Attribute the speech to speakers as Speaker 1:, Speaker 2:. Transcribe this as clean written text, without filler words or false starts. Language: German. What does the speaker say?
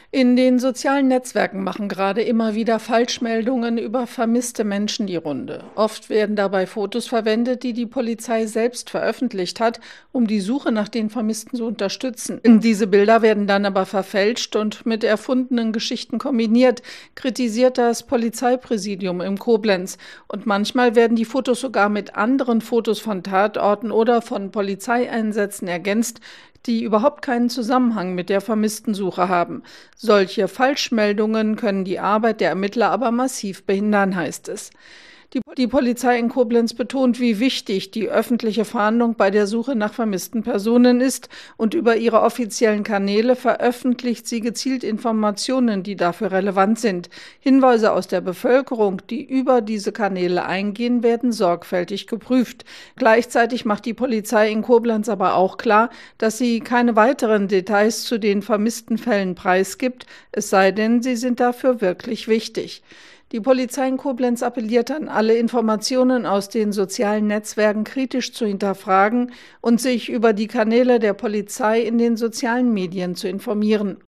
Speaker 1: In den sozialen Netzwerken machen gerade immer wieder Falschmeldungen über vermisste Menschen die Runde. Oft werden dabei Fotos verwendet, die die Polizei selbst veröffentlicht hat, um die Suche nach den Vermissten zu unterstützen. Diese Bilder werden dann aber verfälscht und mit erfundenen Geschichten kombiniert, kritisiert das Polizeipräsidium in Koblenz. Und manchmal werden die Fotos sogar mit anderen Fotos von Tatorten oder von Polizeieinsätzen ergänzt, die überhaupt keinen Zusammenhang mit der Vermisstensuche haben. Solche Falschmeldungen können die Arbeit der Ermittler aber massiv behindern, heißt es. Die Polizei in Koblenz betont, wie wichtig die öffentliche Fahndung bei der Suche nach vermissten Personen ist, und über ihre offiziellen Kanäle veröffentlicht sie gezielt Informationen, die dafür relevant sind. Hinweise aus der Bevölkerung, die über diese Kanäle eingehen, werden sorgfältig geprüft. Gleichzeitig macht die Polizei in Koblenz aber auch klar, dass sie keine weiteren Details zu den vermissten Fällen preisgibt, es sei denn, sie sind dafür wirklich wichtig. Die Polizei in Koblenz appelliert an alle, Informationen aus den sozialen Netzwerken kritisch zu hinterfragen und sich über die Kanäle der Polizei in den sozialen Medien zu informieren.